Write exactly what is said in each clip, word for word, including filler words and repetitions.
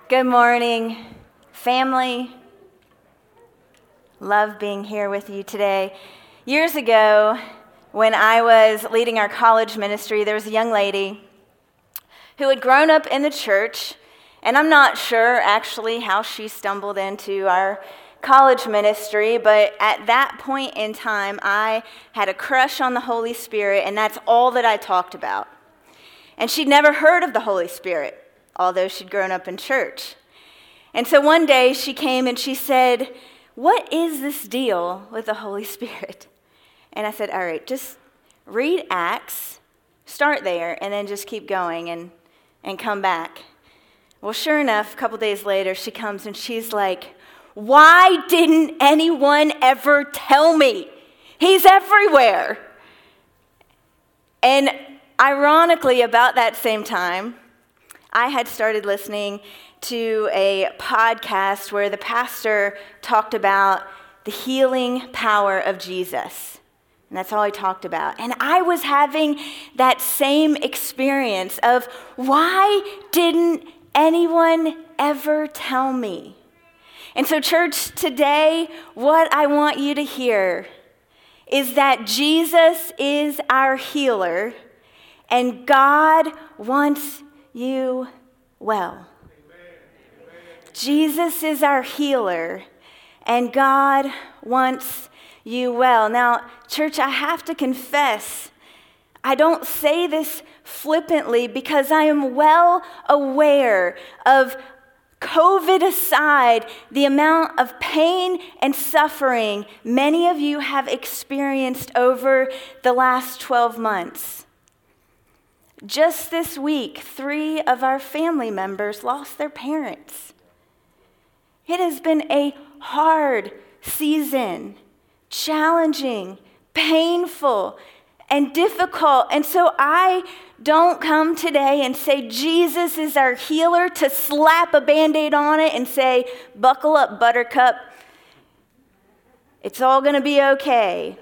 Good morning, family. Love being here with you today. Years ago, when I was leading our college ministry, there was a young lady who had grown up in the church, and I'm not sure actually how she stumbled into our college ministry, but at that point in time, I had a crush on the Holy Spirit, and that's all that I talked about. And she'd never heard of the Holy Spirit, although she'd grown up in church. And so one day she came and she said, "What is this deal with the Holy Spirit?" And I said, "All right, just read Acts, start there, and then just keep going and, and come back." Well, sure enough, a couple days later, she comes and she's like, "Why didn't anyone ever tell me? He's everywhere." And ironically, about that same time, I had started listening to a podcast where the pastor talked about the healing power of Jesus. And that's all he talked about. And I was having that same experience of, why didn't anyone ever tell me? And so, church, today, what I want you to hear is that Jesus is our healer, and God wants you well. Amen. Jesus is our healer, and God wants you well. Now, church, I have to confess, I don't say this flippantly because I am well aware of, COVID aside, the amount of pain and suffering many of you have experienced over the last twelve months. Just this week, three of our family members lost their parents. It has been a hard season, challenging, painful, and difficult. And so I don't come today and say Jesus is our healer to slap a Band-Aid on it and say, "Buckle up, buttercup. It's all going to be okay."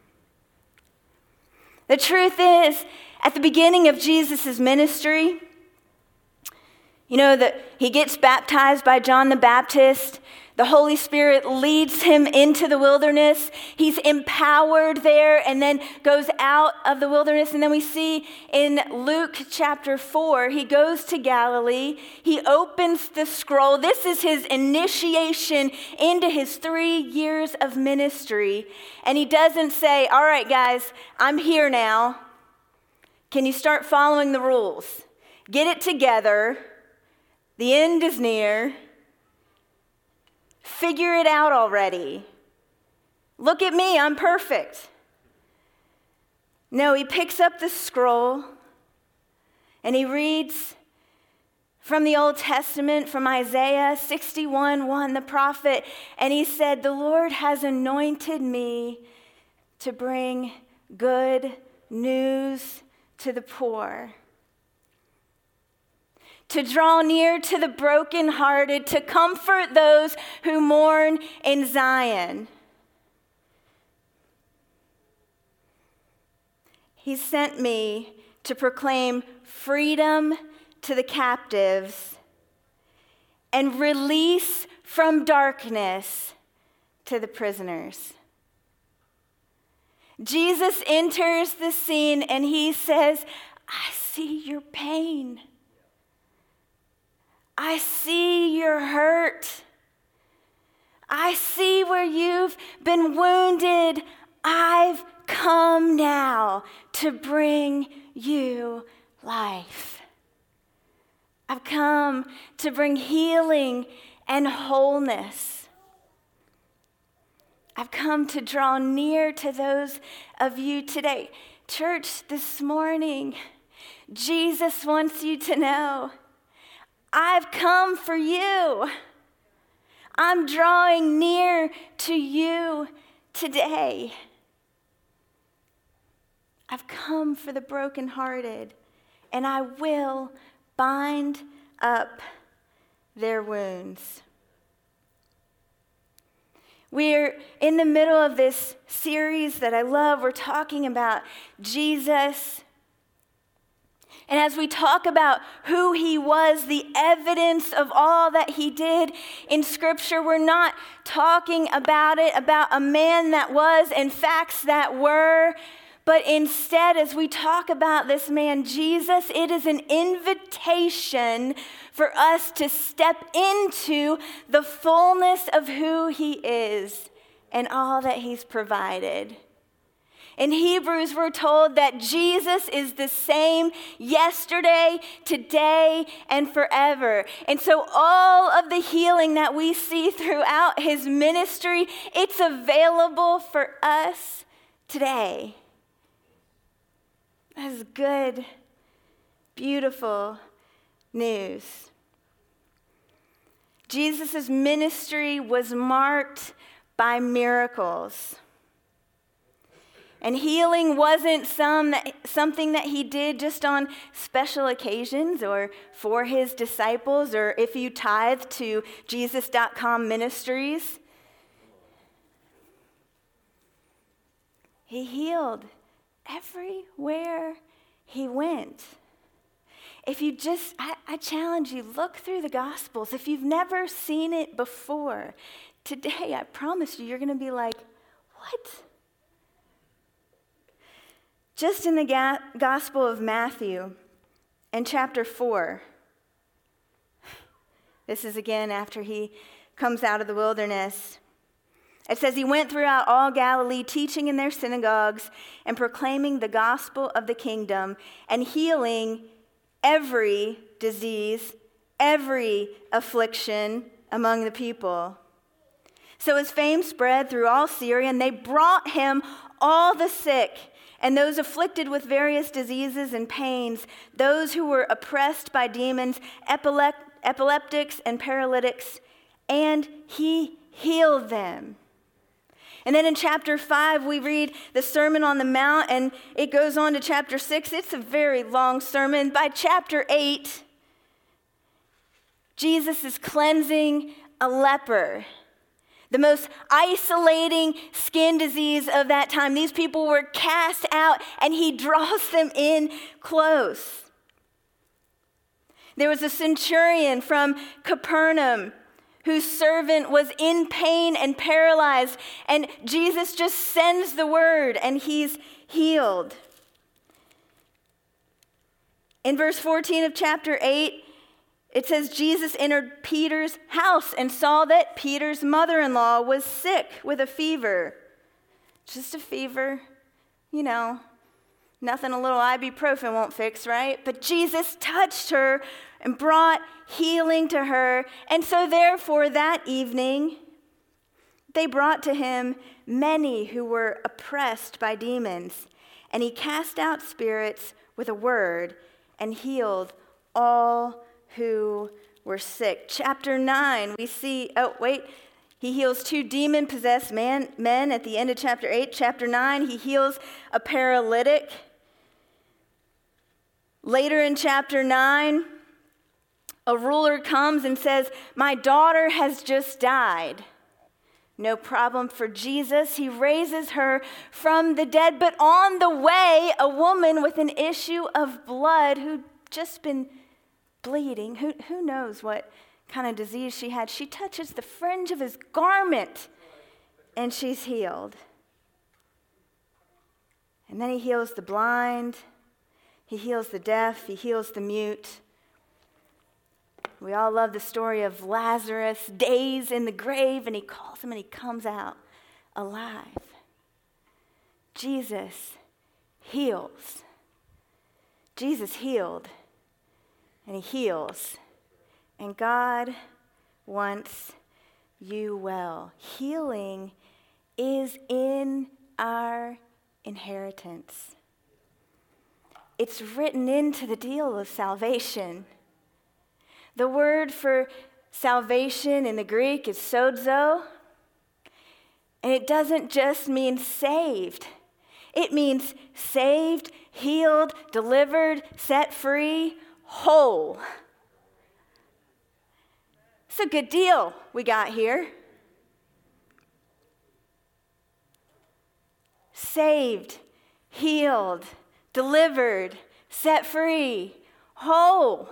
The truth is, at the beginning of Jesus' ministry, you know, that he gets baptized by John the Baptist. The Holy Spirit leads him into the wilderness. He's empowered there and then goes out of the wilderness. And then we see in Luke chapter four, he goes to Galilee. He opens the scroll. This is his initiation into his three years of ministry. And he doesn't say, "All right, guys, I'm here now. Can you start following the rules? Get it together. The end is near. Figure it out already. Look at me, I'm perfect." No, he picks up the scroll and he reads from the Old Testament, from Isaiah sixty-one one, the prophet, and he said, "The Lord has anointed me to bring good news to the poor, to draw near to the brokenhearted, to comfort those who mourn in Zion." He sent me to proclaim freedom to the captives and release from darkness to the prisoners. Jesus enters the scene and he says, "I see your pain. I see your hurt. I see where you've been wounded. I've come now to bring you life. I've come to bring healing and wholeness. I've come to draw near to those of you today." Church, this morning, Jesus wants you to know, I've come for you. I'm drawing near to you today. I've come for the brokenhearted, and I will bind up their wounds. We're in the middle of this series that I love. We're talking about Jesus. And as we talk about who he was, the evidence of all that he did in Scripture, we're not talking about it, about a man that was and facts that were. But instead, as we talk about this man, Jesus, it is an invitation for us to step into the fullness of who he is and all that he's provided. In Hebrews, we're told that Jesus is the same yesterday, today, and forever. And so all of the healing that we see throughout his ministry, it's available for us today. That is good, beautiful news. Jesus' ministry was marked by miracles. And healing wasn't some that, something that he did just on special occasions or for his disciples or if you tithe to Jesus dot com ministries. He healed everywhere he went. If you just, I, I challenge you, look through the Gospels. If you've never seen it before, today I promise you, you're going to be like, what? Just in the ga- Gospel of Matthew, in chapter four, this is again after he comes out of the wilderness. It says, he went throughout all Galilee, teaching in their synagogues and proclaiming the gospel of the kingdom and healing every disease, every affliction among the people. So his fame spread through all Syria, and they brought him all the sick and those afflicted with various diseases and pains, those who were oppressed by demons, epilep- epileptics and paralytics, and he healed them. And then in chapter five, we read the Sermon on the Mount, and it goes on to chapter six. It's a very long sermon. By chapter eight, Jesus is cleansing a leper, the most isolating skin disease of that time. These people were cast out, and he draws them in close. There was a centurion from Capernaum whose servant was in pain and paralyzed, and Jesus just sends the word, and he's healed. In verse fourteen of chapter eight, it says, Jesus entered Peter's house and saw that Peter's mother-in-law was sick with a fever. Just a fever, you know, nothing a little ibuprofen won't fix, right? But Jesus touched her and brought healing to her. And so therefore that evening, they brought to him many who were oppressed by demons. And he cast out spirits with a word and healed all who were sick. Chapter nine, we see, oh, wait, he heals two demon-possessed man, men at the end of chapter eight. Chapter nine, he heals a paralytic. Later in chapter nine, a ruler comes and says, my daughter has just died. No problem for Jesus. He raises her from the dead. But on the way, a woman with an issue of blood who'd just been bleeding, who, who knows what kind of disease she had, she touches the fringe of his garment and she's healed. And then he heals the blind, he heals the deaf, he heals the mute. We all love the story of Lazarus, days in the grave, and he calls him and he comes out alive. Jesus heals. Jesus healed, and he heals. And God wants you well. Healing is in our inheritance. It's written into the deal of salvation. The word for salvation in the Greek is sozo, and it doesn't just mean saved. It means saved, healed, delivered, set free, whole. It's a good deal we got here. Saved, healed, delivered, set free, whole.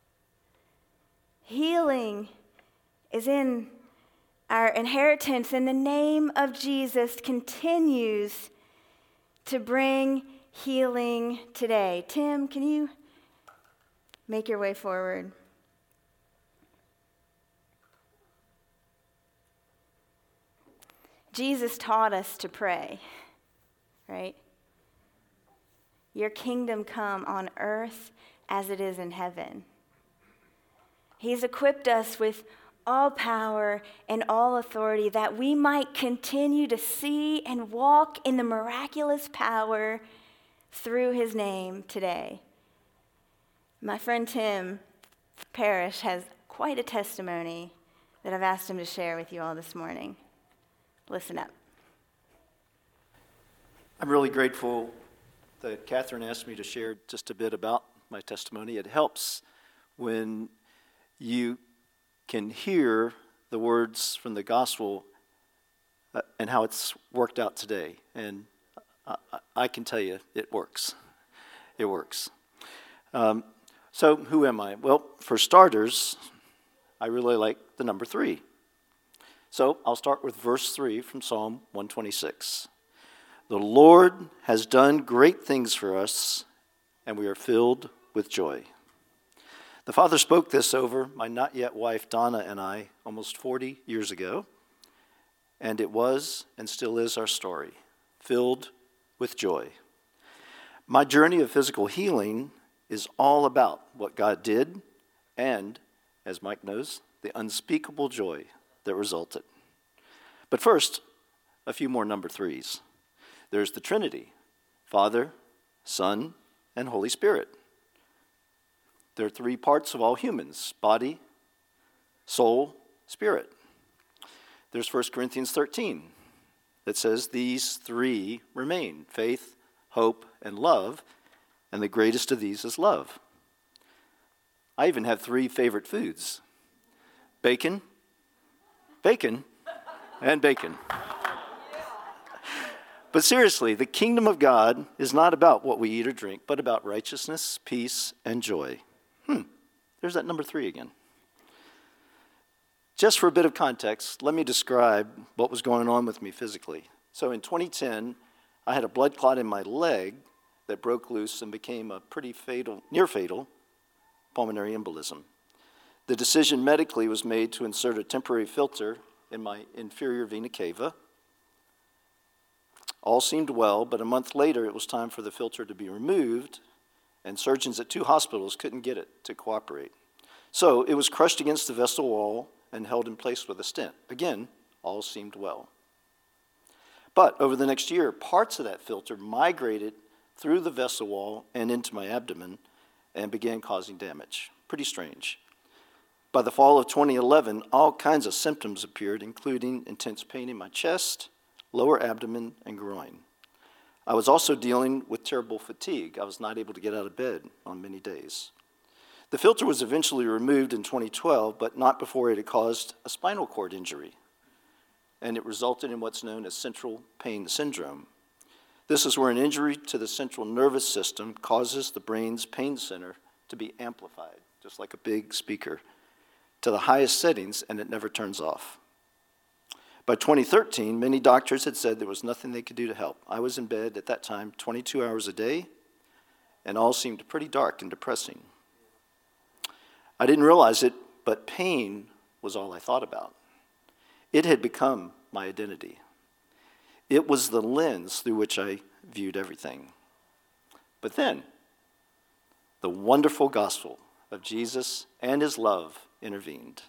Healing is in our inheritance, and the name of Jesus continues to bring healing today. Tim, can you make your way forward? Jesus taught us to pray, right? Your kingdom come on earth as it is in heaven. He's equipped us with all power and all authority that we might continue to see and walk in the miraculous power through his name today. My friend Tim Parrish has quite a testimony that I've asked him to share with you all this morning. Listen up. I'm really grateful that Catherine asked me to share just a bit about my testimony. It helps when you can hear the words from the gospel uh, and how it's worked out today. And I, I can tell you, it works. It works. Um, so who am I? Well, for starters, I really like the number three. So I'll start with verse three from Psalm one twenty-six. The Lord has done great things for us, and we are filled with joy. The Father spoke this over my not yet wife Donna and I almost forty years ago, and it was and still is our story, filled with joy. My journey of physical healing is all about what God did and, as Mike knows, the unspeakable joy that resulted. But first, a few more number threes. There's the Trinity, Father, Son, and Holy Spirit. There are three parts of all humans: body, soul, spirit. There's First Corinthians thirteen that says these three remain: faith, hope, and love, and the greatest of these is love. I even have three favorite foods: bacon, bacon, and bacon. But seriously, the kingdom of God is not about what we eat or drink, but about righteousness, peace, and joy. Hmm, there's that number three again. Just for a bit of context, let me describe what was going on with me physically. So in twenty ten, I had a blood clot in my leg that broke loose and became a pretty fatal, near fatal pulmonary embolism. The decision medically was made to insert a temporary filter in my inferior vena cava. All seemed well, but a month later it was time for the filter to be removed, and surgeons at two hospitals couldn't get it to cooperate. So it was crushed against the vessel wall and held in place with a stent. Again, all seemed well. But over the next year, parts of that filter migrated through the vessel wall and into my abdomen and began causing damage. Pretty strange. By the fall of twenty eleven, all kinds of symptoms appeared, including intense pain in my chest, lower abdomen, and groin. I was also dealing with terrible fatigue. I was not able to get out of bed on many days. The filter was eventually removed in twenty twelve, but not before it had caused a spinal cord injury, and it resulted in what's known as central pain syndrome. This is where an injury to the central nervous system causes the brain's pain center to be amplified, just like a big speaker, to the highest settings, and it never turns off. By twenty thirteen, many doctors had said there was nothing they could do to help. I was in bed at that time twenty-two hours a day, and all seemed pretty dark and depressing. I didn't realize it, but pain was all I thought about. It had become my identity. It was the lens through which I viewed everything. But then, the wonderful gospel of Jesus and his love intervened.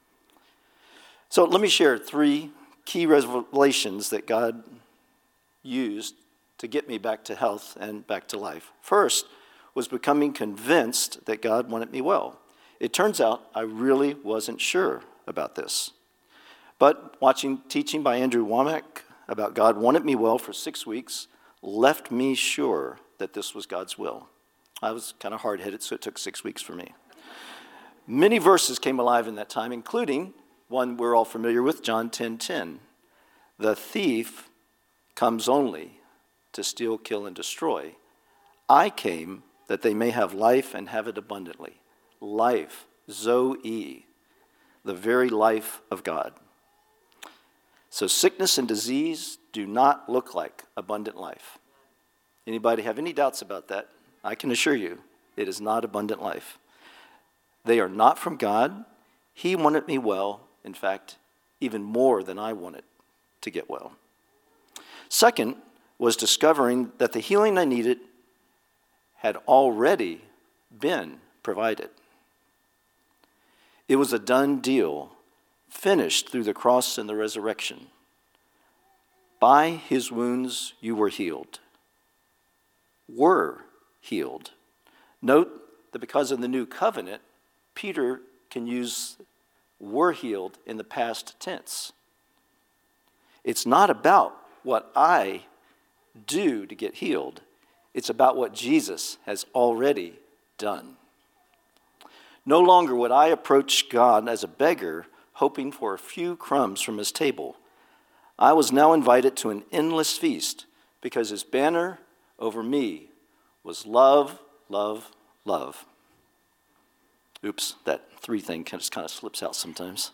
So let me share three key revelations that God used to get me back to health and back to life. First was becoming convinced that God wanted me well. It turns out I really wasn't sure about this. But watching teaching by Andrew Wommack about God wanted me well for six weeks left me sure that this was God's will. I was kind of hard-headed, so it took six weeks for me. Many verses came alive in that time, including one we're all familiar with, John ten ten. The thief comes only to steal, kill, and destroy. I came that they may have life and have it abundantly. Life, Zoe, the very life of God. So sickness and disease do not look like abundant life. Anybody have any doubts about that? I can assure you, it is not abundant life. They are not from God. He wanted me well, in fact, even more than I wanted to get well. Second was discovering that the healing I needed had already been provided. It was a done deal, finished through the cross and the resurrection. By his wounds you were healed. Were healed. Note that because of the new covenant, Peter can use were healed in the past tense. It's not about what I do to get healed. It's about what Jesus has already done. No longer would I approach God as a beggar, hoping for a few crumbs from his table. I was now invited to an endless feast because his banner over me was love, love, love. Oops, that three thing just kind of slips out sometimes.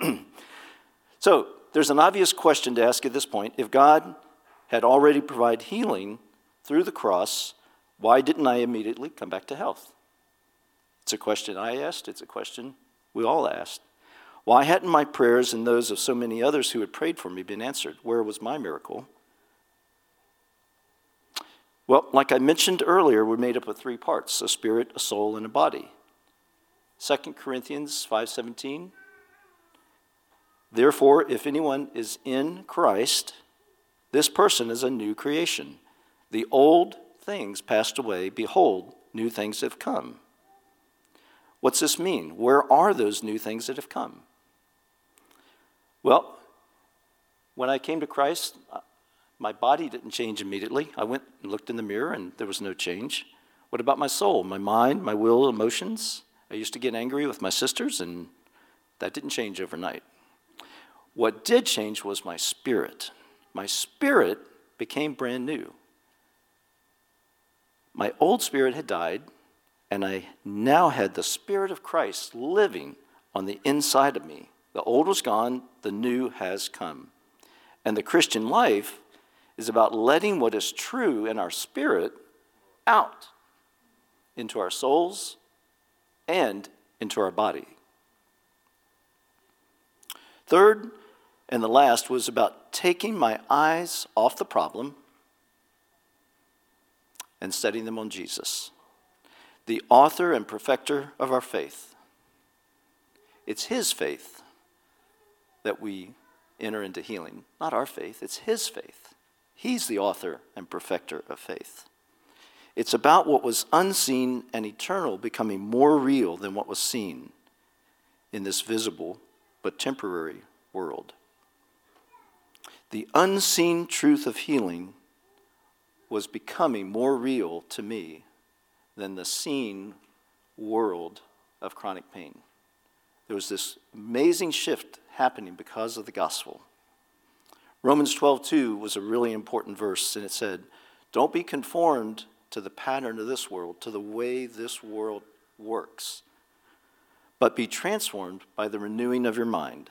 So there's an obvious question to ask at this point. If God had already provided healing through the cross, why didn't I immediately come back to health? It's a question I asked. It's a question we all asked. Why hadn't my prayers and those of so many others who had prayed for me been answered? Where was my miracle? Well, like I mentioned earlier, we're made up of three parts, a spirit, a soul, and a body. Second Corinthians five seventeen. Therefore, if anyone is in Christ, this person is a new creation. The old things passed away. Behold, new things have come. What's this mean? Where are those new things that have come? Well, when I came to Christ, my body didn't change immediately. I went and looked in the mirror and there was no change. What about my soul, my mind, my will, emotions? I used to get angry with my sisters and that didn't change overnight. What did change was my spirit. My spirit became brand new. My old spirit had died, and I now had the Spirit of Christ living on the inside of me. The old was gone, the new has come. And the Christian life is about letting what is true in our spirit out into our souls and into our body. Third, and the last, was about taking my eyes off the problem and setting them on Jesus, the author and perfecter of our faith. It's his faith that we enter into healing, not our faith. It's his faith. He's the author and perfecter of faith. It's about what was unseen and eternal becoming more real than what was seen in this visible but temporary world. The unseen truth of healing was becoming more real to me than the seen world of chronic pain. There was this amazing shift happening because of the gospel. Romans twelve two was a really important verse, and it said, "Don't be conformed to the pattern of this world, to the way this world works, but be transformed by the renewing of your mind."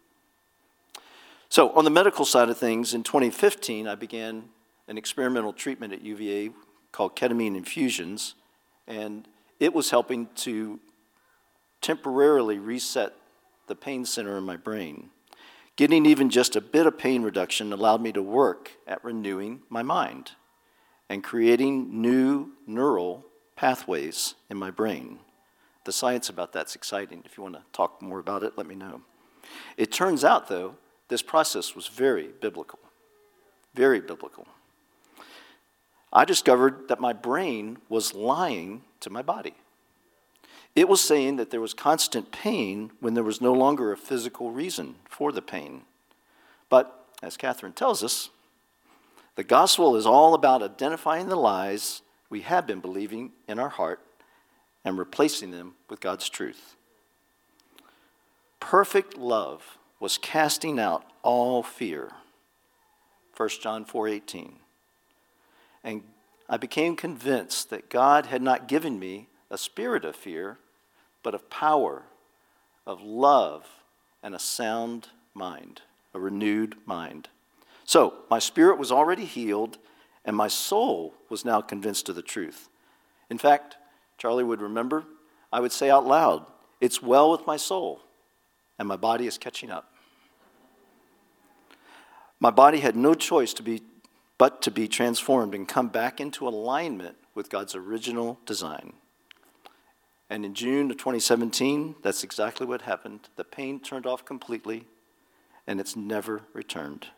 So on the medical side of things, in twenty fifteen, I began an experimental treatment at U V A called ketamine infusions, and it was helping to temporarily reset the pain center in my brain. Getting even just a bit of pain reduction allowed me to work at renewing my mind and creating new neural pathways in my brain. The science about that's exciting. If you want to talk more about it, let me know. It turns out, though, this process was very biblical, very biblical. I discovered that my brain was lying to my body. It was saying that there was constant pain when there was no longer a physical reason for the pain. But, as Catherine tells us, the gospel is all about identifying the lies we have been believing in our heart and replacing them with God's truth. Perfect love was casting out all fear. First John four eighteen. And I became convinced that God had not given me a spirit of fear, but of power, of love, and a sound mind, a renewed mind. So my spirit was already healed, and my soul was now convinced of the truth. In fact, Charlie would remember, I would say out loud, "It's well with my soul," and my body is catching up. My body had no choice to be but to be transformed and come back into alignment with God's original design. And in June of twenty seventeen, that's exactly what happened. The pain turned off completely, and it's never returned.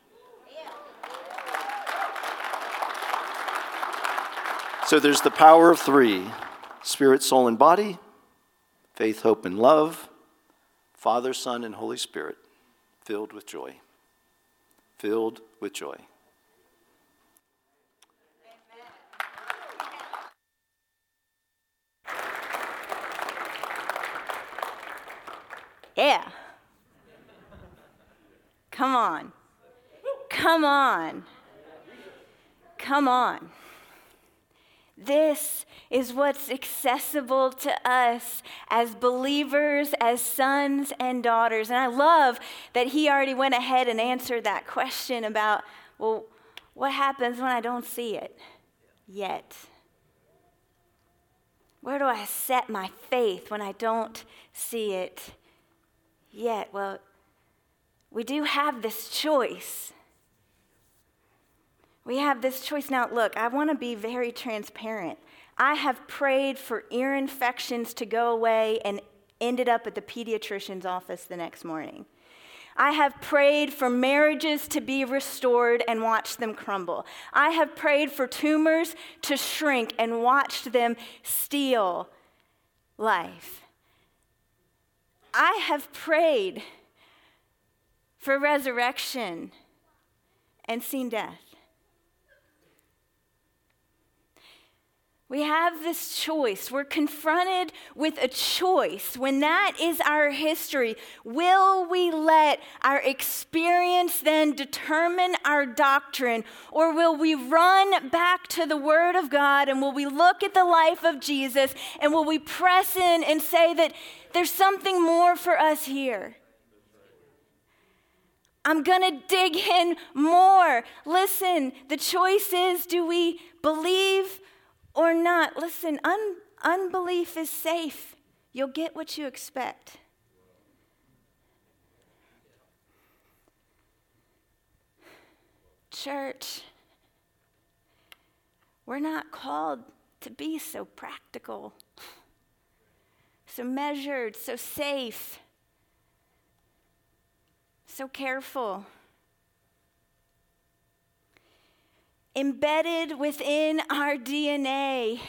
So there's the power of three: spirit, soul, and body, faith, hope, and love, Father, Son, and Holy Spirit, filled with joy. Filled with joy. Yeah. Come on. Come on. Come on. This is what's accessible to us as believers, as sons and daughters. And I love that he already went ahead and answered that question about, well, what happens when I don't see it yet? Where do I set my faith when I don't see it yet? Well, we do have this choice. We have this choice. Now, look, I want to be very transparent. I have prayed for ear infections to go away and ended up at the pediatrician's office the next morning. I have prayed for marriages to be restored and watched them crumble. I have prayed for tumors to shrink and watched them steal life. I have prayed for resurrection and seen death. We have this choice. We're confronted with a choice. When that is our history, will we let our experience then determine our doctrine, or will we run back to the Word of God, and will we look at the life of Jesus, and will we press in and say that there's something more for us here? I'm going to dig in more. Listen, the choice is, do we believe or not? Listen, un- unbelief is safe. You'll get what you expect. Church, we're not called to be so practical, so measured, so safe, so careful. Embedded within our D N A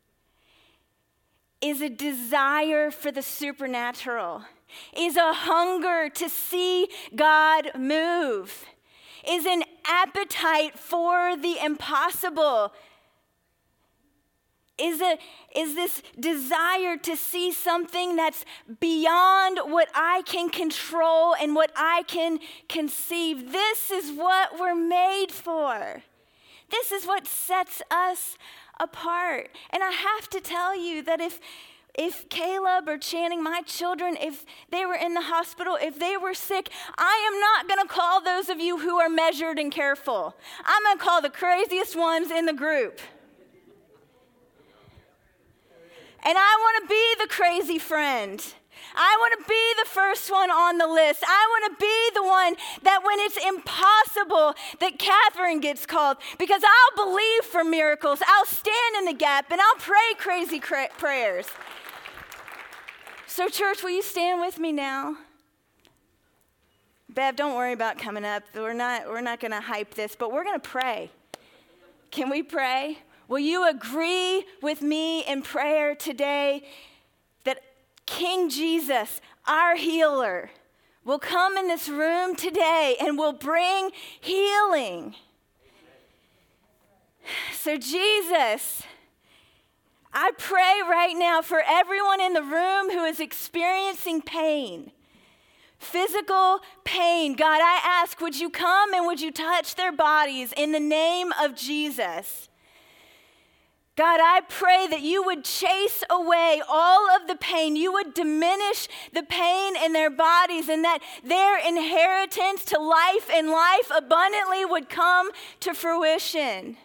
is a desire for the supernatural, is a hunger to see God move, is an appetite for the impossible, is, a, is this desire to see something that's beyond what I can control and what I can conceive. This is what we're made for. This is what sets us apart. And I have to tell you that if if Caleb or Channing, my children, if they were in the hospital, if they were sick, I am not going to call those of you who are measured and careful. I'm going to call the craziest ones in the group. And I want to be the crazy friend. I want to be the first one on the list. I want to be the one that when it's impossible that Catherine gets called, because I'll believe for miracles. I'll stand in the gap and I'll pray crazy cra- prayers. So church, will you stand with me now? Bev, don't worry about coming up. We're not, we're not going to hype this, but we're going to pray. Can we pray? Will you agree with me in prayer today that King Jesus, our healer, will come in this room today and will bring healing? So Jesus, I pray right now for everyone in the room who is experiencing pain, physical pain. God, I ask, would you come and would you touch their bodies in the name of Jesus? God, I pray that you would chase away all of the pain. You would diminish the pain in their bodies, and that their inheritance to life and life abundantly would come to fruition.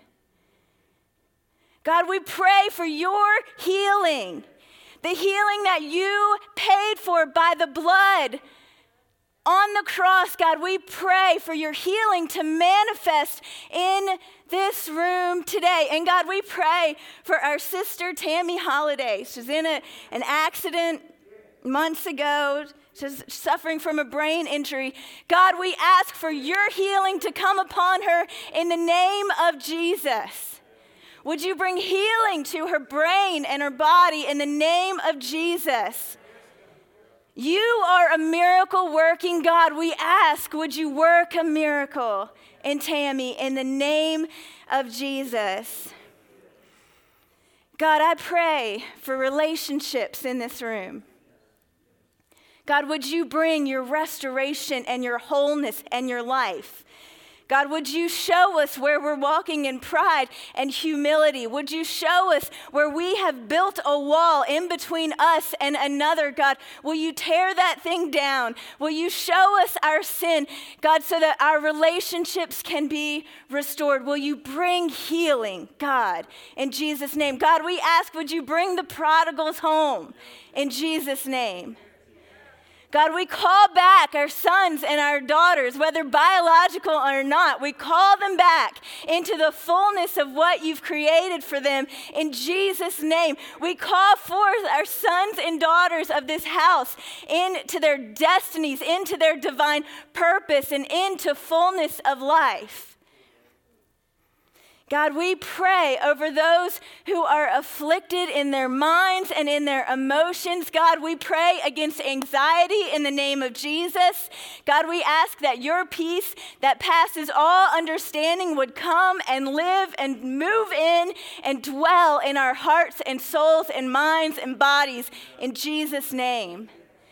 God, we pray for your healing, the healing that you paid for by the blood on the cross. God, we pray for your healing to manifest in this room today. And God, we pray for our sister Tammy Holiday. She's in a, an accident months ago. She's suffering from a brain injury. God, we ask for your healing to come upon her in the name of Jesus. Would you bring healing to her brain and her body in the name of Jesus? You are a miracle working God. We ask, would you work a miracle in Tammy in the name of Jesus? God, I pray for relationships in this room. God, would you bring your restoration and your wholeness and your life? God, would you show us where we're walking in pride and humility? Would you show us where we have built a wall in between us and another? God, will you tear that thing down? Will you show us our sin, God, so that our relationships can be restored? Will you bring healing, God, in Jesus' name? God, we ask, would you bring the prodigals home in Jesus' name? God, we call back our sons and our daughters, whether biological or not. We call them back into the fullness of what you've created for them in Jesus' name. We call forth our sons and daughters of this house into their destinies, into their divine purpose, and into fullness of life. God, we pray over those who are afflicted in their minds and in their emotions. God, we pray against anxiety in the name of Jesus. God, we ask that your peace that passes all understanding would come and live and move in and dwell in our hearts and souls and minds and bodies in Jesus' name.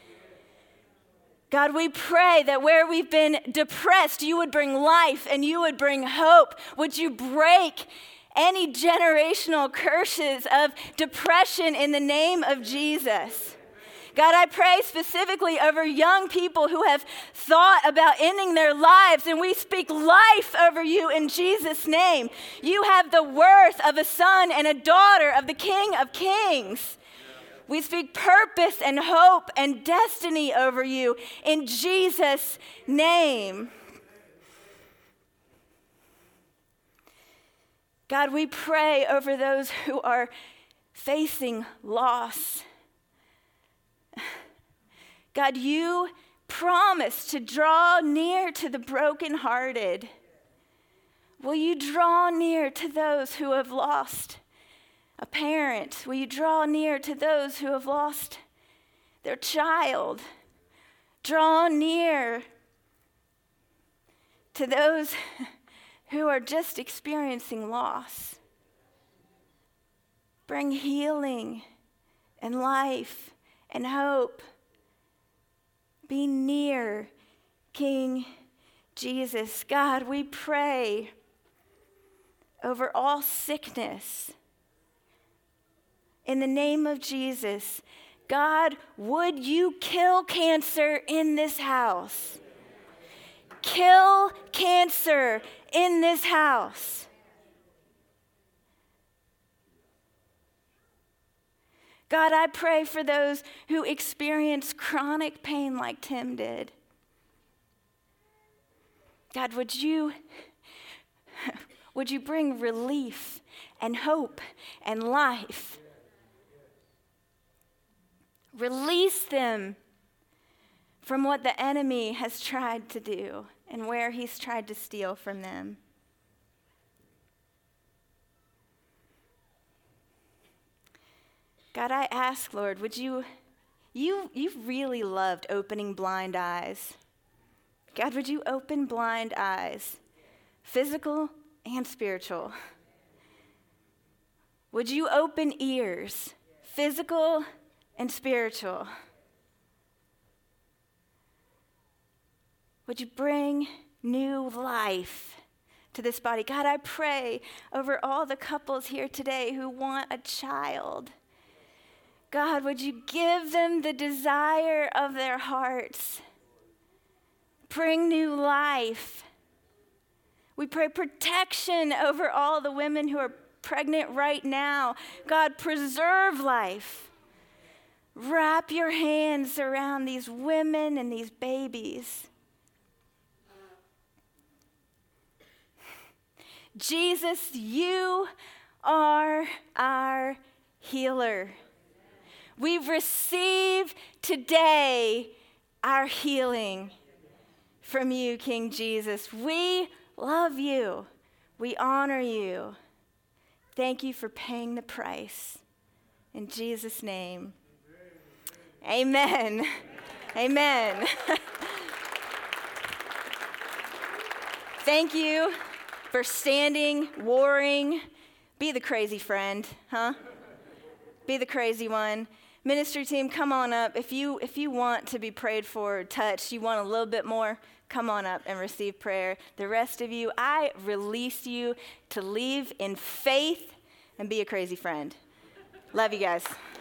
God, we pray that where we've been depressed, you would bring life and you would bring hope. Would you break any generational curses of depression in the name of Jesus? God, I pray specifically over young people who have thought about ending their lives, and we speak life over you in Jesus' name. You have the worth of a son and a daughter of the King of Kings. We speak purpose and hope and destiny over you in Jesus' name. God, we pray over those who are facing loss. God, you promise to draw near to the brokenhearted. Will you draw near to those who have lost a parent? Will you draw near to those who have lost their child? Draw near to those who are just experiencing loss. Bring healing and life and hope. Be near King Jesus. God, we pray over all sickness. In the name of Jesus, God, would you kill cancer in this house? Kill cancer in this house. God, I pray for those who experience chronic pain like Tim did. God, would you, would you bring relief and hope and life? Release them from what the enemy has tried to do and where he's tried to steal from them. God, I ask, Lord, would you, you, you really loved opening blind eyes. God, would you open blind eyes, physical and spiritual? Would you open ears, physical and spiritual? Would you bring new life to this body. God, I pray over all the couples here today who want a child. God, would you give them the desire of their hearts? Bring new life. We pray protection over all the women who are pregnant right now. God, preserve life. Wrap your hands around these women and these babies. Jesus, you are our healer. We receive today our healing from you, King Jesus. We love you. We honor you. Thank you for paying the price. In Jesus' name, amen. Amen. Thank you for standing, warring. Be the crazy friend, huh? Be the crazy one. Ministry team, come on up. If you if you want to be prayed for or touched, you want a little bit more, come on up and receive prayer. The rest of you, I release you to leave in faith and be a crazy friend. Love you guys.